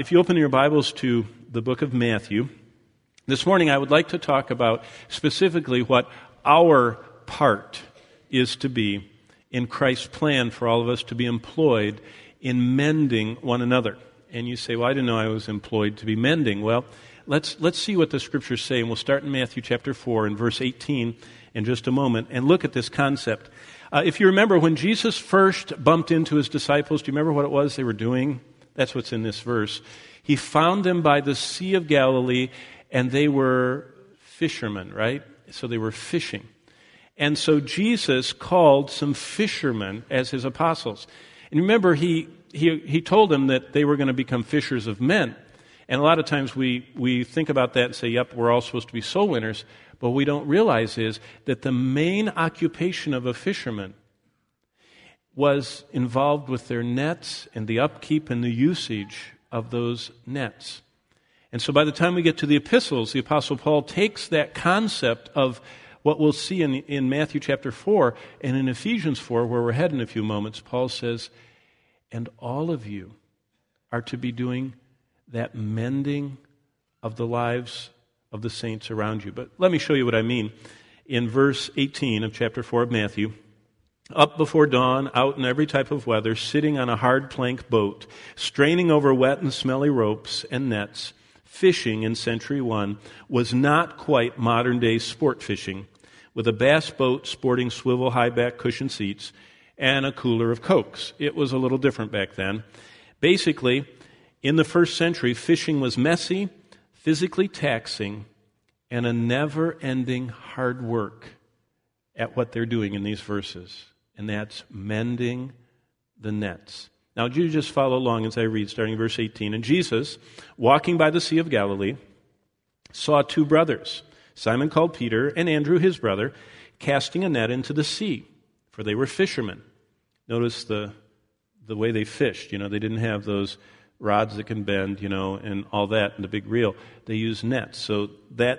If you open your Bibles to the book of Matthew, this morning I would like to talk about specifically what our part is to be in Christ's plan for all of us to be employed in mending one another. And you say, well, I didn't know I was employed to be mending. Well, let's see what the Scriptures say, and we'll start in Matthew chapter 4 and verse 18 in just a moment and look at this concept. If you remember, when Jesus first bumped into his disciples, do you remember what it was they were doing? That's what's in this verse. He found them by the Sea of Galilee, and they were fishermen, right? So they were fishing. And so Jesus called some fishermen as his apostles. And remember, he told them that they were going to become fishers of men. And a lot of times we think about that and say, yep, we're all supposed to be soul winners. But what we don't realize is that the main occupation of a fisherman was involved with their nets and the upkeep and the usage of those nets. And so by the time we get to the epistles, the Apostle Paul takes that concept of what we'll see in Matthew chapter 4 and in Ephesians 4, where we're heading in a few moments. Paul says, and all of you are to be doing that mending of the lives of the saints around you. But let me show you what I mean. In verse 18 of chapter 4 of Matthew, up before dawn, out in every type of weather, sitting on a hard plank boat, straining over wet and smelly ropes and nets, fishing in Century 1 was not quite modern-day sport fishing, with a bass boat sporting swivel high-back cushion seats and a cooler of Cokes. It was a little different back then. Basically, in the first century, fishing was messy, physically taxing, and a never-ending hard work at what they're doing in these verses, and that's mending the nets. Now, you just follow along as I read, starting in verse 18. And Jesus, walking by the Sea of Galilee, saw two brothers, Simon called Peter and Andrew his brother, casting a net into the sea, for they were fishermen. Notice the way they fished. You know, they didn't have those rods that can bend, you know, and all that, and the big reel. They used nets. So that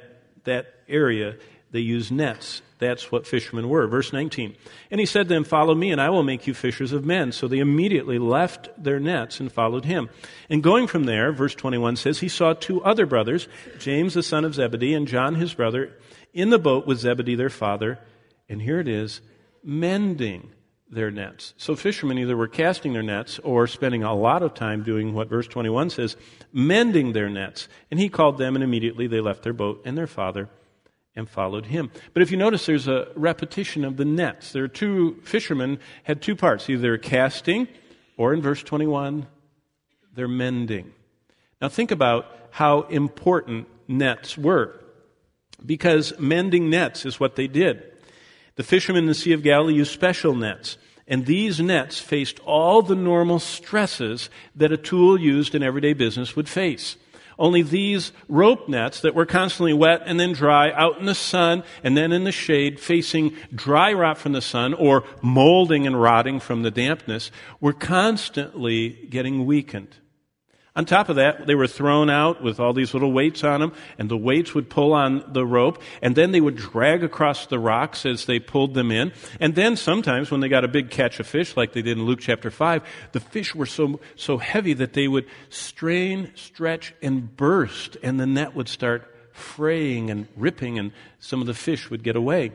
area, they used nets. That's what fishermen were. Verse 19. And he said to them, follow me, and I will make you fishers of men. So they immediately left their nets and followed him. And going from there, verse 21 says, he saw two other brothers, James the son of Zebedee and John his brother, in the boat with Zebedee their father. And here it is, mending their nets. So fishermen either were casting their nets or spending a lot of time doing what verse 21 says, mending their nets. And he called them, and immediately they left their boat and their father and followed him. But if you notice, there's a repetition of the nets. There are two fishermen had two parts, either casting or in verse 21, they're mending. Now think about how important nets were, because mending nets is what they did. The fishermen in the Sea of Galilee used special nets, and these nets faced all the normal stresses that a tool used in everyday business would face. Only these rope nets that were constantly wet and then dry, out in the sun and then in the shade, facing dry rot from the sun or molding and rotting from the dampness, were constantly getting weakened. On top of that, they were thrown out with all these little weights on them, and the weights would pull on the rope, and then they would drag across the rocks as they pulled them in. And then sometimes when they got a big catch of fish, like they did in Luke chapter 5, the fish were so heavy that they would strain, stretch, and burst, and the net would start fraying and ripping, and some of the fish would get away.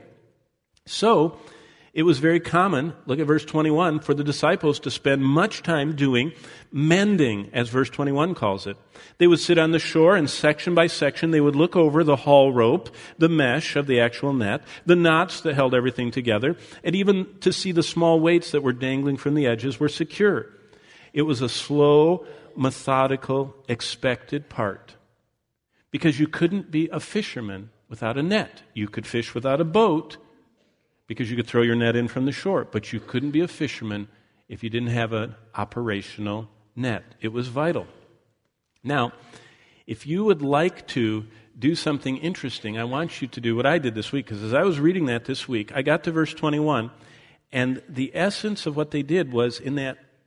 So it was very common, look at verse 21, for the disciples to spend much time doing mending, as verse 21 calls it. They would sit on the shore, and section by section they would look over the haul rope, the mesh of the actual net, the knots that held everything together, and even to see the small weights that were dangling from the edges were secure. It was a slow, methodical, expected part, because you couldn't be a fisherman without a net. You could fish without a boat, because you could throw your net in from the shore, but you couldn't be a fisherman if you didn't have an operational net. It was vital. Now, if you would like to do something interesting, I want you to do what I did this week, because as I was reading that this week, I got to verse 21, and the essence of what they did was in that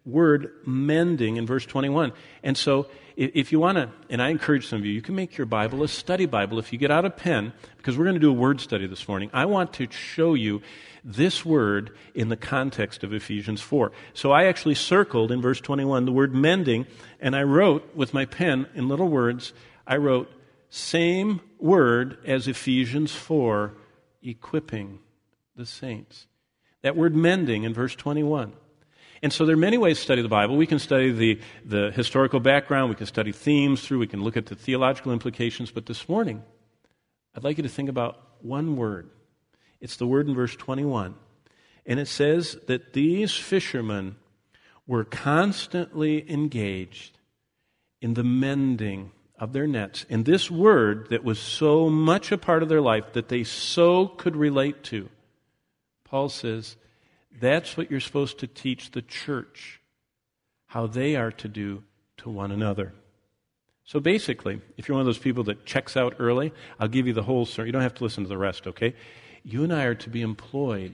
word mending in verse 21. And so if you want to, and I encourage some of you, you can make your Bible a study Bible. If you get out a pen, because we're going to do a word study this morning, I want to show you this word in the context of Ephesians 4. So I actually circled in verse 21 the word mending, and I wrote with my pen in little words, I wrote, same word as Ephesians 4, equipping the saints. That word mending in verse 21. And so there are many ways to study the Bible. We can study the historical background, we can study themes through, we can look at the theological implications, but this morning, I'd like you to think about one word. It's the word in verse 21. And it says that these fishermen were constantly engaged in the mending of their nets. And this word that was so much a part of their life that they so could relate to, Paul says, that's what you're supposed to teach the church, how they are to do to one another. So basically, if you're one of those people that checks out early, I'll give you the whole sermon. You don't have to listen to the rest, okay? You and I are to be employed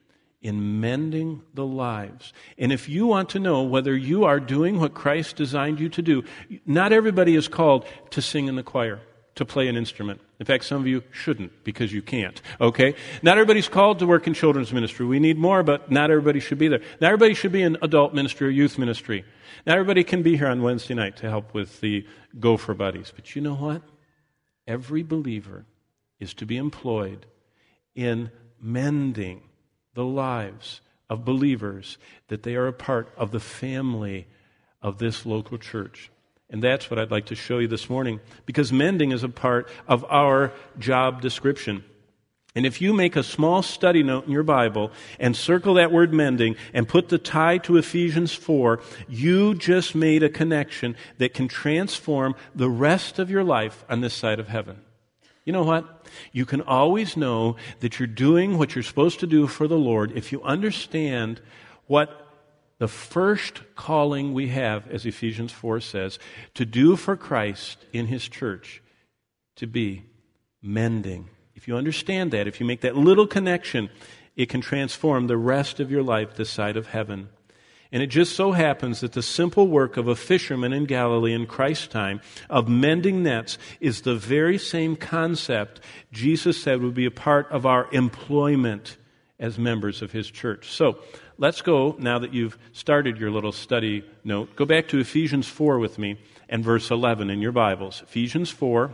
in mending the lives. And if you want to know whether you are doing what Christ designed you to do, not everybody is called to sing in the choir, to play an instrument. In fact, some of you shouldn't because you can't, okay? Not everybody's called to work in children's ministry. We need more, but not everybody should be there. Not everybody should be in adult ministry or youth ministry. Not everybody can be here on Wednesday night to help with the Gopher Buddies. But you know what? Every believer is to be employed in mending the lives of believers, that they are a part of the family of this local church. And that's what I'd like to show you this morning, because mending is a part of our job description. And if you make a small study note in your Bible and circle that word mending and put the tie to Ephesians 4, you just made a connection that can transform the rest of your life on this side of heaven. You know what? You can always know that you're doing what you're supposed to do for the Lord if you understand what the first calling we have, as Ephesians 4 says, to do for Christ in His church, to be mending. If you understand that, if you make that little connection, it can transform the rest of your life this side of heaven. And it just so happens that the simple work of a fisherman in Galilee in Christ's time of mending nets is the very same concept Jesus said would be a part of our employment as members of His church. So let's go, now that you've started your little study note, go back to Ephesians 4 with me and verse 11 in your Bibles. Ephesians 4,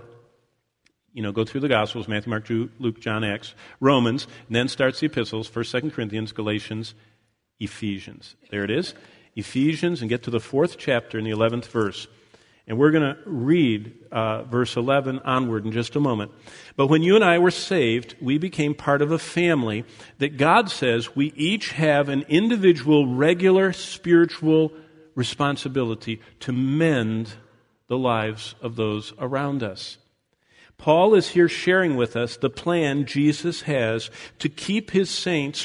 go through the Gospels, Matthew, Mark, Luke, John, Acts, Romans, and then starts the epistles, 1st, 2nd Corinthians, Galatians, Ephesians. There it is, Ephesians, and get to the 4th chapter in the 11th verse. And we're going to read verse 11 onward in just a moment. But when you and I were saved, we became part of a family that God says we each have an individual, regular, spiritual responsibility to mend the lives of those around us. Paul is here sharing with us the plan Jesus has to keep His saints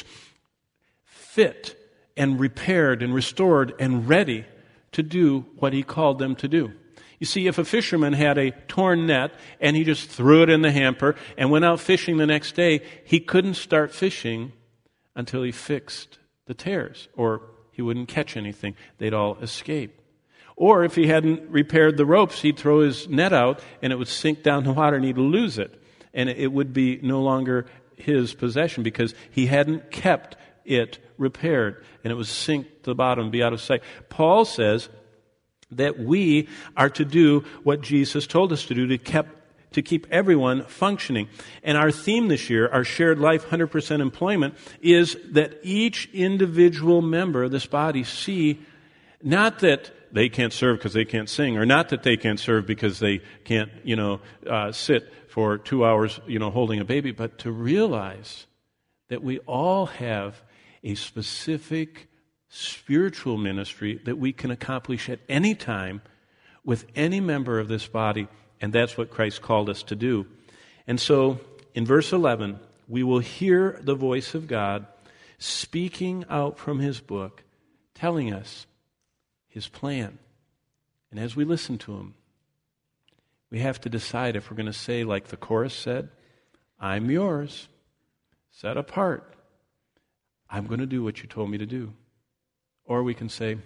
fit and repaired and restored and ready to do what He called them to do. You see, if a fisherman had a torn net and he just threw it in the hamper and went out fishing the next day, he couldn't start fishing until he fixed the tears, or he wouldn't catch anything. They'd all escape. Or if he hadn't repaired the ropes, he'd throw his net out and it would sink down the water and he'd lose it. And it would be no longer his possession because he hadn't kept it repaired, and it would sink to the bottom and be out of sight. Paul says that we are to do what Jesus told us to do to keep everyone functioning. And our theme this year, our shared life 100% employment, is that each individual member of this body see not that they can't serve because they can't sing, or not that they can't serve because they can't, sit for 2 hours, holding a baby, but to realize that we all have a specific spiritual ministry that we can accomplish at any time with any member of this body, and that's what Christ called us to do. And so, in verse 11, we will hear the voice of God speaking out from His book, telling us His plan. And as we listen to Him, we have to decide if we're going to say, like the chorus said, I'm yours, set apart. I'm going to do what you told me to do. Or we can say,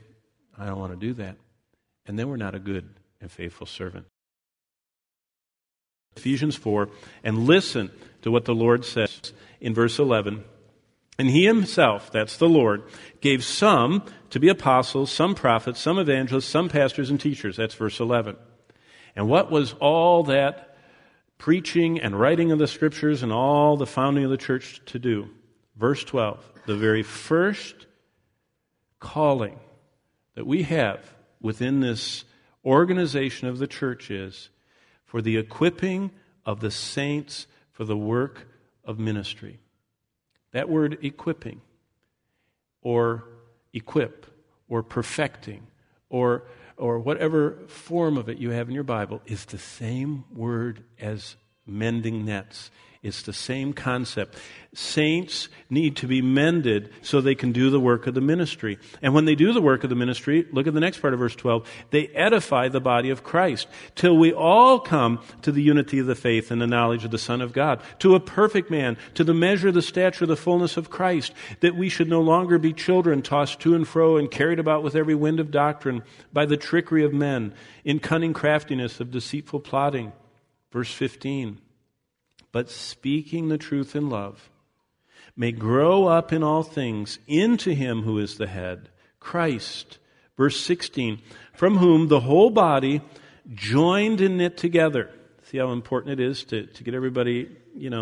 I don't want to do that. And then we're not a good and faithful servant. Ephesians 4, and listen to what the Lord says in verse 11. And he himself, that's the Lord, gave some to be apostles, some prophets, some evangelists, some pastors and teachers. That's verse 11. And what was all that preaching and writing of the Scriptures and all the founding of the church to do? Verse 12, the very first calling that we have within this organization of the church is for the equipping of the saints for the work of ministry. That word equipping, or equip, or perfecting, or whatever form of it you have in your Bible, is the same word as mending nets. It's the same concept. Saints need to be mended so they can do the work of the ministry. And when they do the work of the ministry, look at the next part of verse 12, they edify the body of Christ till we all come to the unity of the faith and the knowledge of the Son of God, to a perfect man, to the measure of the stature of the fullness of Christ, that we should no longer be children tossed to and fro and carried about with every wind of doctrine by the trickery of men, in cunning craftiness of deceitful plotting. Verse 15, but speaking the truth in love may grow up in all things into him who is the head, Christ. Verse 16, from whom the whole body joined and knit together. See how important it is to get everybody,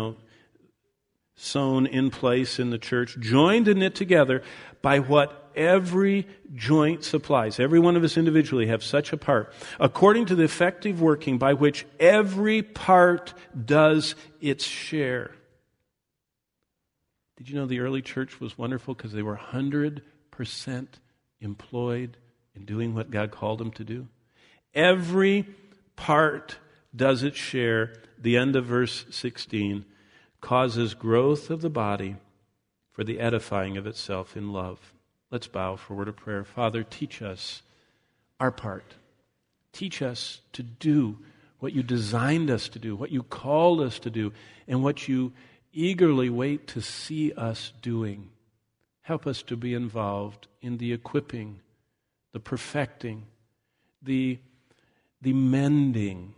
sewn in place in the church, joined and knit together by what every joint supplies. Every one of us individually have such a part, according to the effective working by which every part does its share. Did you know the early church was wonderful because they were 100% employed in doing what God called them to do? Every part does its share. The end of verse 16 causes growth of the body for the edifying of itself in love. Let's bow for a word of prayer. Father, teach us our part. Teach us to do what you designed us to do, what you called us to do, and what you eagerly wait to see us doing. Help us to be involved in the equipping, the perfecting, the mending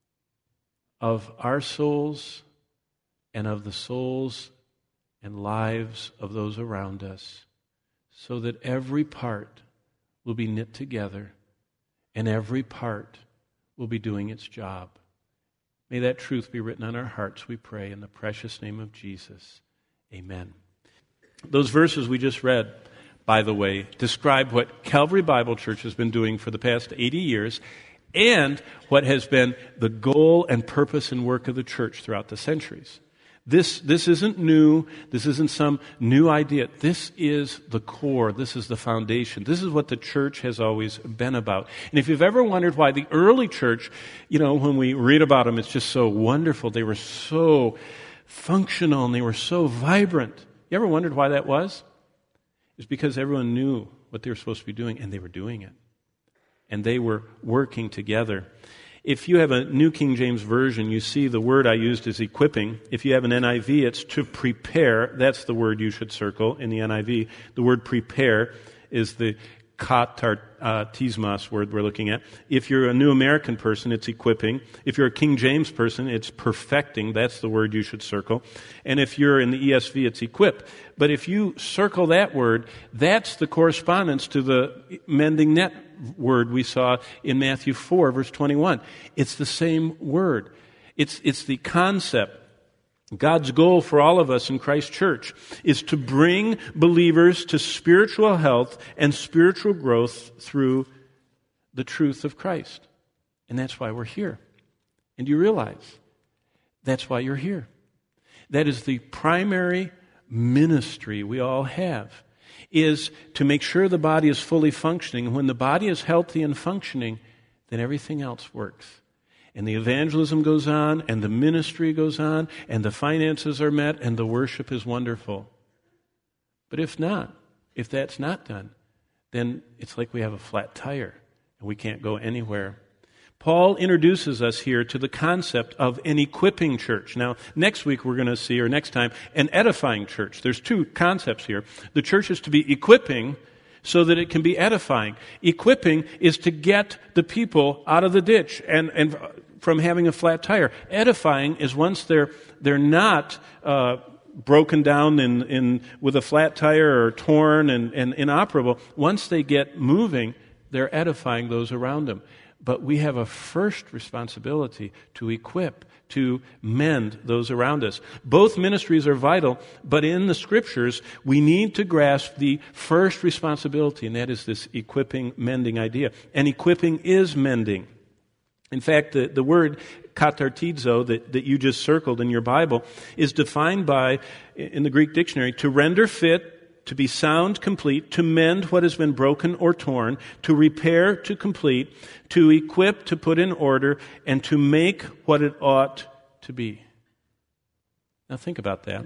of our souls and of the souls and lives of those around us, so that every part will be knit together and every part will be doing its job. May that truth be written on our hearts, we pray, in the precious name of Jesus. Amen. Those verses we just read, by the way, describe what Calvary Bible Church has been doing for the past 80 years and what has been the goal and purpose and work of the church throughout the centuries. This isn't new. This isn't some new idea. This is the core. This is the foundation. This is what the church has always been about. And if you've ever wondered why the early church, when we read about them, it's just so wonderful. They were so functional and they were so vibrant. You ever wondered why that was? It's because everyone knew what they were supposed to be doing, and they were doing it. And they were working together. If you have a New King James Version, you see the word I used is equipping. If you have an NIV, it's to prepare. That's the word you should circle in the NIV. The word prepare is the katartismos word we're looking at. If you're a New American person, it's equipping. If you're a King James person, it's perfecting. That's the word you should circle. And if you're in the ESV, it's equip. But if you circle that word, that's the correspondence to the mending net word we saw in Matthew 4, verse 21. It's the same word. It's the concept. God's goal for all of us in Christ Church is to bring believers to spiritual health and spiritual growth through the truth of Christ. And that's why we're here. And you realize that's why you're here. That is the primary ministry we all have, is to make sure the body is fully functioning. And when the body is healthy and functioning, then everything else works. And the evangelism goes on, and the ministry goes on, and the finances are met, and the worship is wonderful. But if that's not done, then it's like we have a flat tire, and we can't go anywhere. Paul introduces us here to the concept of an equipping church. Now, next week we're going to see, or next time, an edifying church. There's two concepts here. The church is to be equipping so that it can be edifying. Equipping is to get the people out of the ditch and from having a flat tire. Edifying is once they're not broken down with a flat tire or torn and inoperable. Once they get moving, they're edifying those around them. But we have a first responsibility to equip, to mend those around us. Both ministries are vital, but in the Scriptures, we need to grasp the first responsibility, and that is this equipping, mending idea. And equipping is mending. In fact, the word katartizo that you just circled in your Bible is defined by, in the Greek dictionary, to render fit, to be sound, complete, to mend what has been broken or torn, to repair, to complete, to equip, to put in order, and to make what it ought to be. Now think about that.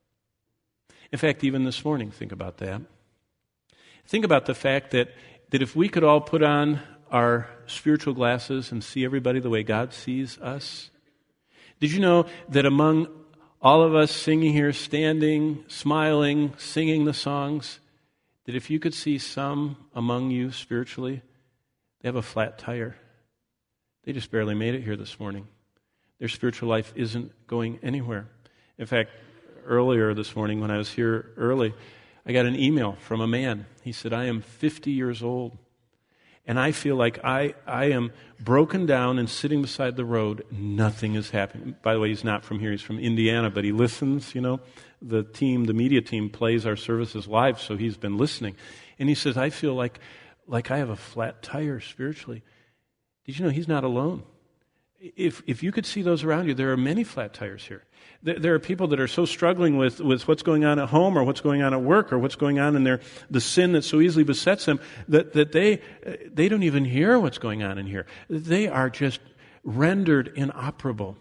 In fact, even this morning, think about that. Think about the fact that if we could all put on our spiritual glasses and see everybody the way God sees us. Did you know that among all of us singing here, standing, smiling, singing the songs, that if you could see some among you spiritually, they have a flat tire. They just barely made it here this morning. Their spiritual life isn't going anywhere. In fact, earlier this morning when I was here early, I got an email from a man. He said, I am 50 years old. And I feel like I am broken down and sitting beside the road. Nothing is happening. By the way, he's not from here. He's from Indiana, but he listens, The media team plays our services live, so he's been listening. And he says, I feel like I have a flat tire spiritually. Did you know he's not alone? If you could see those around you, there are many flat tires here. There are people that are so struggling with what's going on at home or what's going on at work or what's going on in the sin that so easily besets them that they don't even hear what's going on in here. They are just rendered inoperable.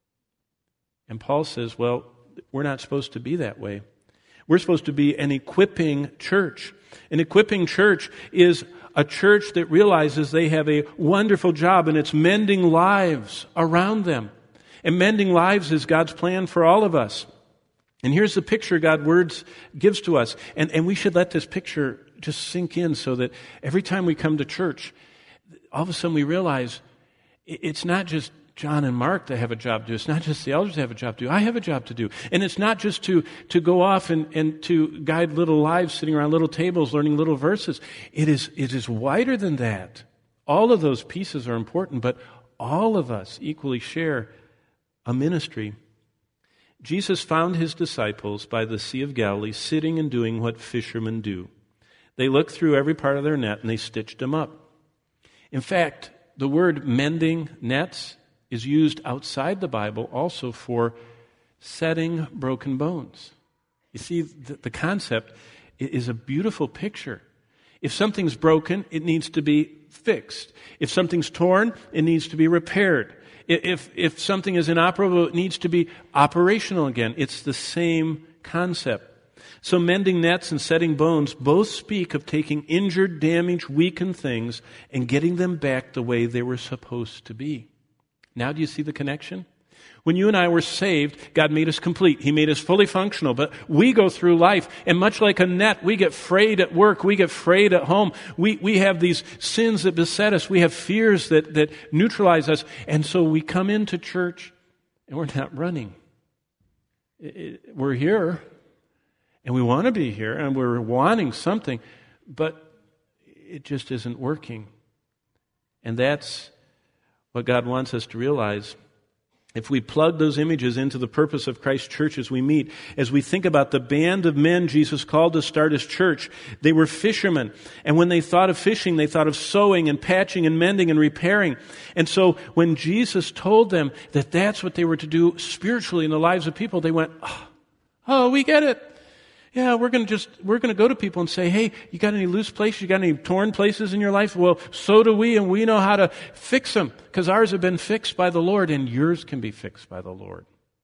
And Paul says, well, we're not supposed to be that way. We're supposed to be an equipping church. An equipping church is a church that realizes they have a wonderful job and it's mending lives around them. And mending lives is God's plan for all of us. And here's the picture God's words gives to us. And we should let this picture just sink in so that every time we come to church, all of a sudden we realize it's not just John and Mark that have a job to do. It's not just the elders that have a job to do. I have a job to do. And it's not just to go off and to guide little lives sitting around little tables learning little verses. It is wider than that. All of those pieces are important, but all of us equally share a ministry. Jesus found his disciples by the Sea of Galilee sitting and doing what fishermen do. They looked through every part of their net and they stitched them up. In fact, the word mending nets is used outside the Bible also for setting broken bones. You see, the concept is a beautiful picture. If something's broken, it needs to be fixed. If something's torn, it needs to be repaired. If something is inoperable, it needs to be operational again. It's the same concept. So mending nets and setting bones both speak of taking injured, damaged, weakened things and getting them back the way they were supposed to be. Now do you see the connection? When you and I were saved, God made us complete. He made us fully functional. But we go through life, and much like a net, we get frayed at work, we get frayed at home. We have these sins that beset us. We have fears that neutralize us. And so we come into church, and we're not running. We're here, and we want to be here, and we're wanting something, but it just isn't working. And that's what God wants us to realize. If we plug those images into the purpose of Christ's church as we meet, as we think about the band of men Jesus called to start his church, they were fishermen. And when they thought of fishing, they thought of sewing and patching and mending and repairing. And so when Jesus told them that that's what they were to do spiritually in the lives of people, they went, oh, we get it. Yeah, we're going to go to people and say, hey, you got any loose places? You got any torn places in your life? Well, so do we, and we know how to fix them because ours have been fixed by the Lord, and yours can be fixed by the Lord.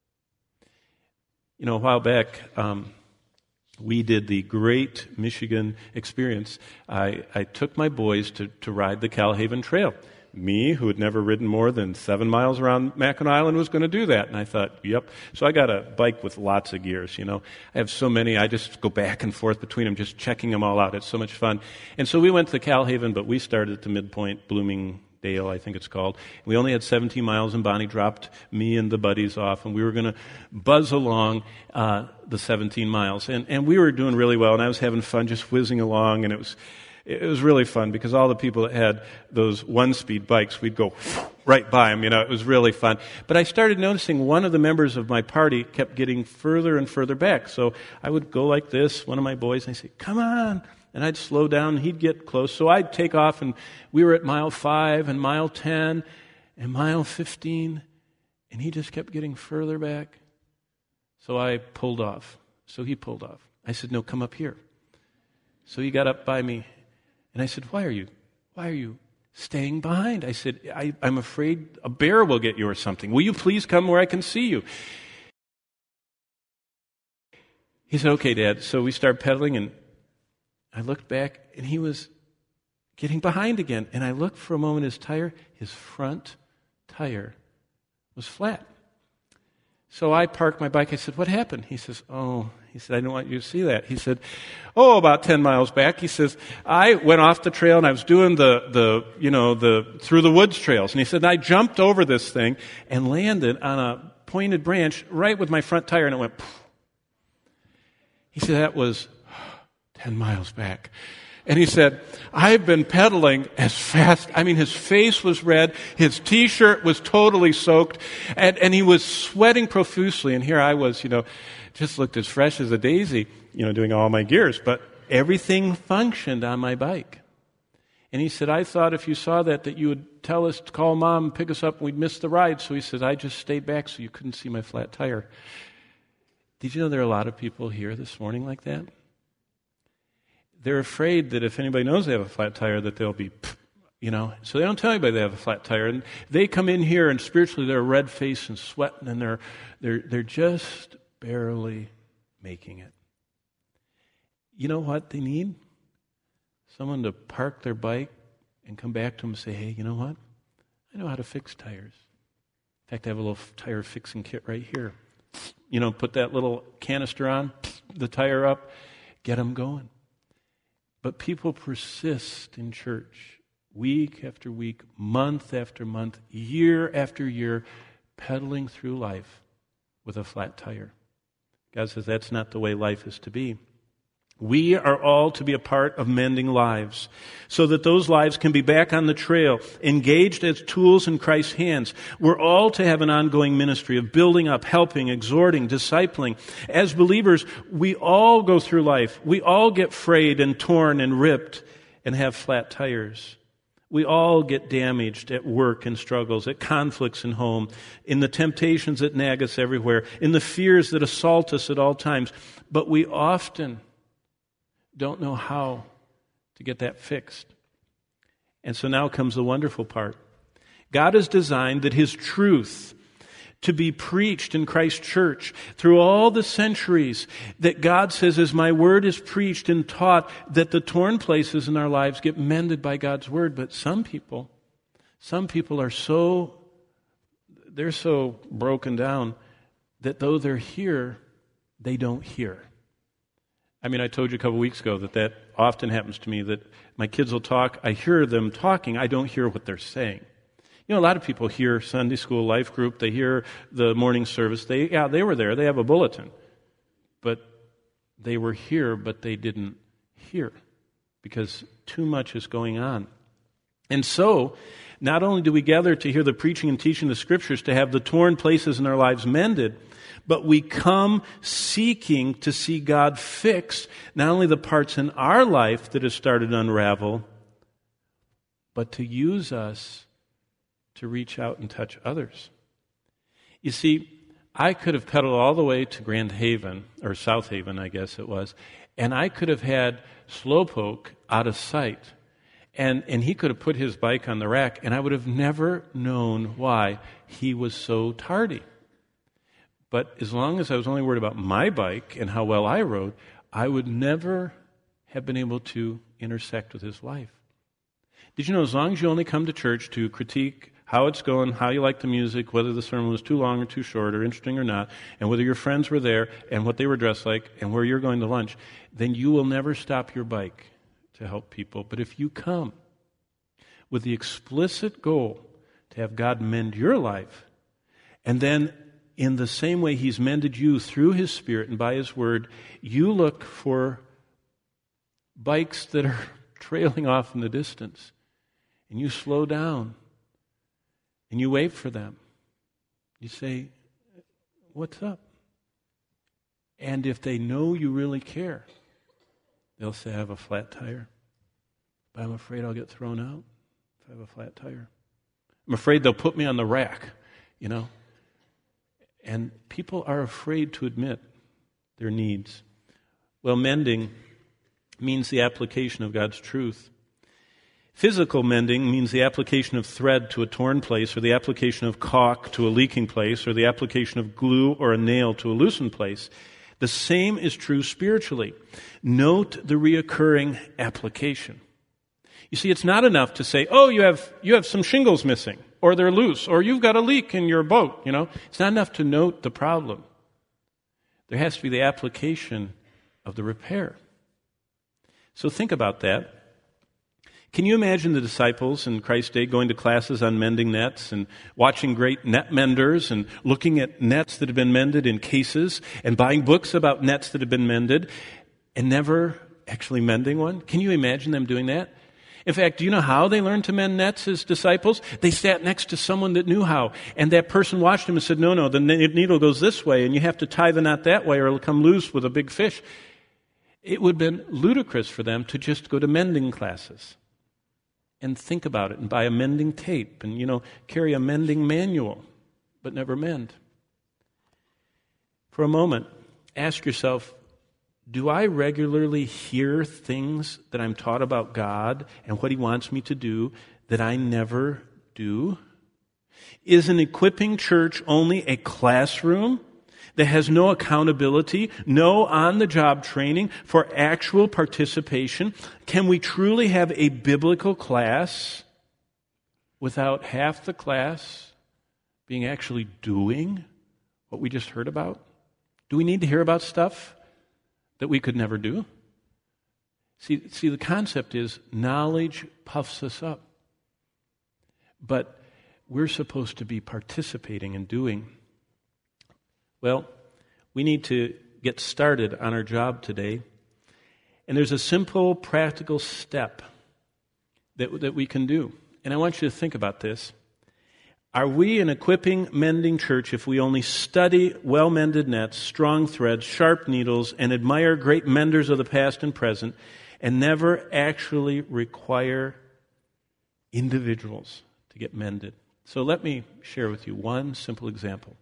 A while back, we did the Great Michigan Experience. I took my boys to ride the Calahaven Trail. me, who had never ridden more than 7 miles around Mackinac Island, was going to do that. And I thought, yep. So I got a bike with lots of gears, I have so many, I just go back and forth between them, just checking them all out. It's so much fun. And so we went to Calhaven, but we started at the midpoint, Bloomingdale, I think it's called. We only had 17 miles, and Bonnie dropped me and the buddies off, and we were going to buzz along the 17 miles. And we were doing really well, and I was having fun just whizzing along, and it was really fun because all the people that had those one-speed bikes, we'd go right by them. It was really fun. But I started noticing one of the members of my party kept getting further and further back. So I would go like this, one of my boys, and I'd say, come on. And I'd slow down, and he'd get close. So I'd take off, and we were at mile 5 and mile 10 and mile 15, and he just kept getting further back. So I pulled off. So he pulled off. I said, no, come up here. So he got up by me. And I said, why are you staying behind? I said, I'm afraid a bear will get you or something. Will you please come where I can see you? He said, okay, Dad. So we started pedaling, and I looked back, and he was getting behind again. And I looked for a moment, his front tire was flat. So I parked my bike. I said, what happened? He said, I don't want you to see that. He said, about 10 miles back. He says, I went off the trail, and I was doing the through the woods trails. And he said, I jumped over this thing and landed on a pointed branch right with my front tire, and it went poof. He said, that was 10 miles back. And he said, I've been pedaling as fast. His face was red. His T-shirt was totally soaked. And he was sweating profusely. And here I was, just looked as fresh as a daisy, doing all my gears. But everything functioned on my bike. And he said, I thought if you saw that you would tell us to call Mom and pick us up, and we'd miss the ride. So he said, I just stayed back so you couldn't see my flat tire. Did you know there are a lot of people here this morning like that? They're afraid that if anybody knows they have a flat tire, that they'll be, so they don't tell anybody they have a flat tire. And they come in here, and spiritually they're red-faced and sweating, and they're just barely making it. You know what they need? Someone to park their bike and come back to them and say, hey, you know what? I know how to fix tires. In fact, I have a little tire fixing kit right here. Put that little canister on, the tire up, get them going. But people persist in church week after week, month after month, year after year, pedaling through life with a flat tire. God says that's not the way life is to be. We are all to be a part of mending lives so that those lives can be back on the trail, engaged as tools in Christ's hands. We're all to have an ongoing ministry of building up, helping, exhorting, discipling. As believers, we all go through life. We all get frayed and torn and ripped and have flat tires. We all get damaged at work and struggles, at conflicts in home, in the temptations that nag us everywhere, in the fears that assault us at all times. But we often don't know how to get that fixed. And so now comes the wonderful part. God has designed that His truth to be preached in Christ's church through all the centuries, that God says, as my word is preached and taught, that the torn places in our lives get mended by God's word. But some people are so broken down that though they're here, they don't hear. I told you a couple weeks ago that often happens to me, that my kids will talk, I hear them talking, I don't hear what they're saying. A lot of people hear Sunday school life group, they hear the morning service, they were there, they have a bulletin. But they were here, but they didn't hear, because too much is going on. And so, not only do we gather to hear the preaching and teaching of the Scriptures, to have the torn places in our lives mended, but we come seeking to see God fix not only the parts in our life that have started to unravel, but to use us to reach out and touch others. You see, I could have pedaled all the way to Grand Haven, or South Haven, I guess it was, and I could have had Slowpoke out of sight. And he could have put his bike on the rack, and I would have never known why he was so tardy. But as long as I was only worried about my bike and how well I rode, I would never have been able to intersect with his life. Did you know as long as you only come to church to critique how it's going, how you like the music, whether the sermon was too long or too short or interesting or not, and whether your friends were there and what they were dressed like and where you're going to lunch, then you will never stop your bike to help people. But if you come with the explicit goal to have God mend your life, and then in the same way He's mended you through His Spirit and by His Word, you look for bikes that are trailing off in the distance, and you slow down, and you wait for them. You say, "What's up?" And if they know you really care, they'll say, "I have a flat tire, but I'm afraid I'll get thrown out if I have a flat tire. I'm afraid they'll put me on the rack, you know." And people are afraid to admit their needs. Well, mending means the application of God's truth. Physical mending means the application of thread to a torn place, or the application of caulk to a leaking place, or the application of glue or a nail to a loosened place. The same is true spiritually. Note the reoccurring application. You see, it's not enough to say, "Oh, you have some shingles missing, or they're loose, or you've got a leak in your boat." You know, it's not enough to note the problem. There has to be the application of the repair. So think about that. Can you imagine the disciples in Christ's day going to classes on mending nets and watching great net menders and looking at nets that have been mended in cases and buying books about nets that have been mended and never actually mending one? Can you imagine them doing that? In fact, do you know how they learned to mend nets as disciples? They sat next to someone that knew how, and that person watched them and said, no, the needle goes this way, and you have to tie the knot that way or it'll come loose with a big fish. It would have been ludicrous for them to just go to mending classes and think about it and buy a mending tape and, carry a mending manual, but never mend. For a moment, ask yourself, do I regularly hear things that I'm taught about God and what He wants me to do that I never do? Is an equipping church only a classroom that has no accountability, no on-the-job training for actual participation? Can we truly have a biblical class without half the class being actually doing what we just heard about? Do we need to hear about stuff that we could never do? See, the concept is knowledge puffs us up. But we're supposed to be participating and doing. Well, we need to get started on our job today. And there's a simple, practical step that we can do. And I want you to think about this. Are we an equipping, mending church if we only study well-mended nets, strong threads, sharp needles, and admire great menders of the past and present, and never actually require individuals to get mended? So let me share with you one simple example.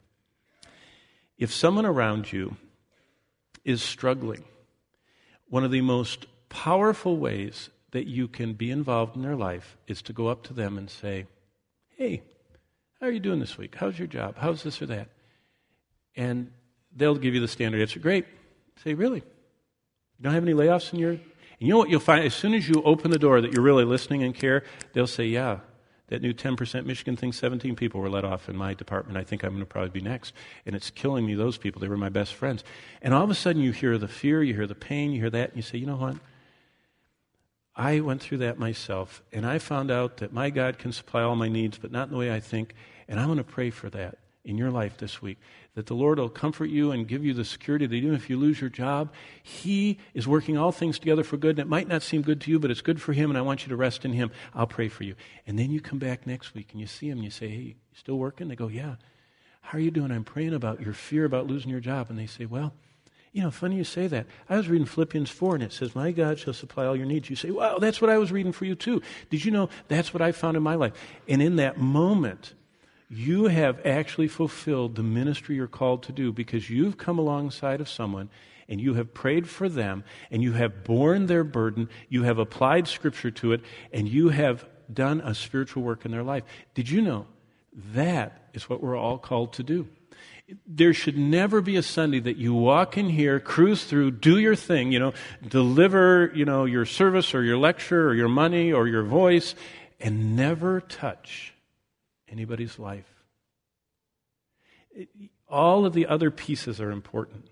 If someone around you is struggling, one of the most powerful ways that you can be involved in their life is to go up to them and say, "Hey, how are you doing this week? How's your job? How's this or that?" And they'll give you the standard answer, "Great." Say, "Really? You don't have any layoffs in your..." And you know what you'll find? As soon as you open the door that you're really listening and care, they'll say, "Yeah, that new 10% Michigan thing, 17 people were let off in my department. I think I'm going to probably be next. And it's killing me, those people. They were my best friends." And all of a sudden you hear the fear, you hear the pain, you hear that, and you say, "You know what? I went through that myself, and I found out that my God can supply all my needs, but not in the way I think, and I'm going to pray for that in your life this week, that the Lord will comfort you and give you the security that even if you lose your job, He is working all things together for good, and it might not seem good to you, but it's good for Him, and I want you to rest in Him. I'll pray for you." And then you come back next week, and you see them, and you say, "Hey, you still working?" They go, "Yeah." "How are you doing?" "I'm praying about your fear about losing your job." And they say, "Well, funny you say that. I was reading Philippians 4, and it says, 'My God shall supply all your needs.'" You say, "Wow, that's what I was reading for you too. Did you know that's what I found in my life?" And in that moment, you have actually fulfilled the ministry you're called to do, because you've come alongside of someone and you have prayed for them and you have borne their burden, you have applied Scripture to it, and you have done a spiritual work in their life. Did you know that is what we're all called to do? There should never be a Sunday that you walk in here, cruise through, do your thing, deliver, your service or your lecture or your money or your voice, and never touch anybody's life. All of the other pieces are important.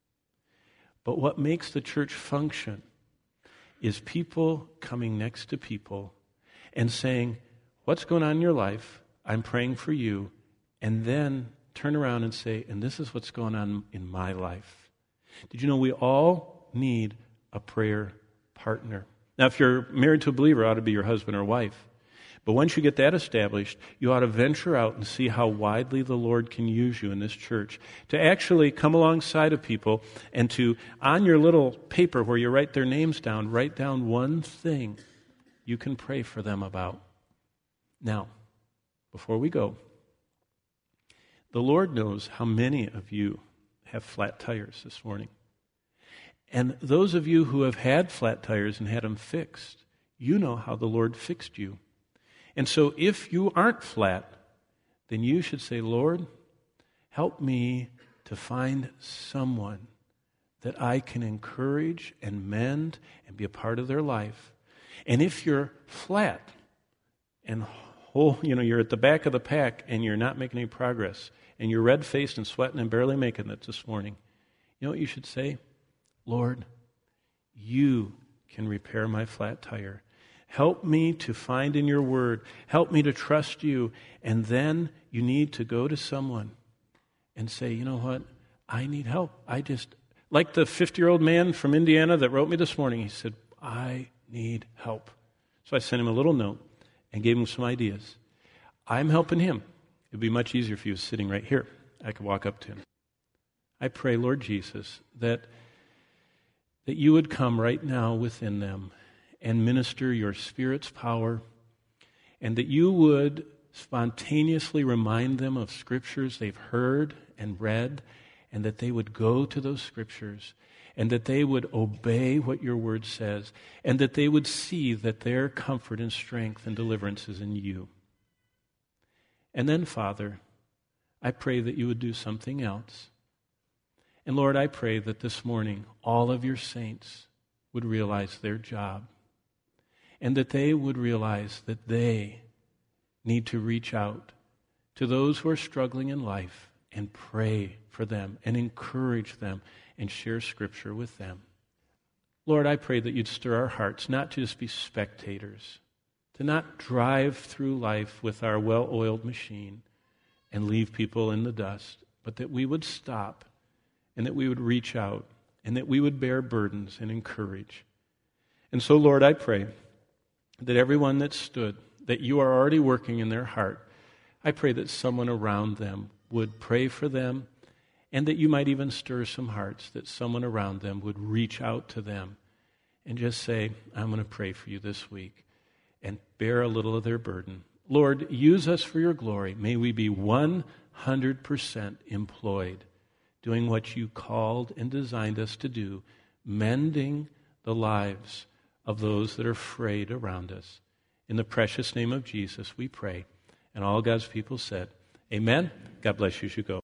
But what makes the church function is people coming next to people and saying, what's going on in your life? I'm praying for you. And then turn around and say, and this is what's going on in my life. Did you know we all need a prayer partner? Now, if you're married to a believer, it ought to be your husband or wife. But once you get that established, you ought to venture out and see how widely the Lord can use you in this church to actually come alongside of people and to, on your little paper where you write their names down, write down one thing you can pray for them about. Now, before we go, the Lord knows how many of you have flat tires this morning. And those of you who have had flat tires and had them fixed, you know how the Lord fixed you. And so if you aren't flat, then you should say, Lord, help me to find someone that I can encourage and mend and be a part of their life. And if you're flat and you're at the back of the pack and you're not making any progress and you're red-faced and sweating and barely making it this morning, you know what you should say? Lord, you can repair my flat tire. Help me to find in your word. Help me to trust you. And then you need to go to someone and say, you know what? I need help. Like the 50-year-old man from Indiana that wrote me this morning, he said, I need help. So I sent him a little note and gave him some ideas. I'm helping him. It would be much easier if he was sitting right here. I could walk up to him. I pray, Lord Jesus, that you would come right now within them and minister your Spirit's power, and that you would spontaneously remind them of scriptures they've heard and read, and that they would go to those scriptures, and that they would obey what your word says, and that they would see that their comfort and strength and deliverance is in you. And then, Father, I pray that you would do something else. And Lord, I pray that this morning all of your saints would realize their job, and that they would realize that they need to reach out to those who are struggling in life and pray for them and encourage them and share Scripture with them. Lord, I pray that you'd stir our hearts not to just be spectators, to not drive through life with our well-oiled machine and leave people in the dust, but that we would stop and that we would reach out and that we would bear burdens and encourage. And so, Lord, I pray that everyone that stood, that you are already working in their heart, I pray that someone around them would pray for them, and that you might even stir some hearts, that someone around them would reach out to them and just say, I'm going to pray for you this week, and bear a little of their burden. Lord, use us for your glory. May we be 100% employed, doing what you called and designed us to do, mending the lives of those that are frayed around us. In the precious name of Jesus, we pray. And all God's people said, amen. God bless you as you go.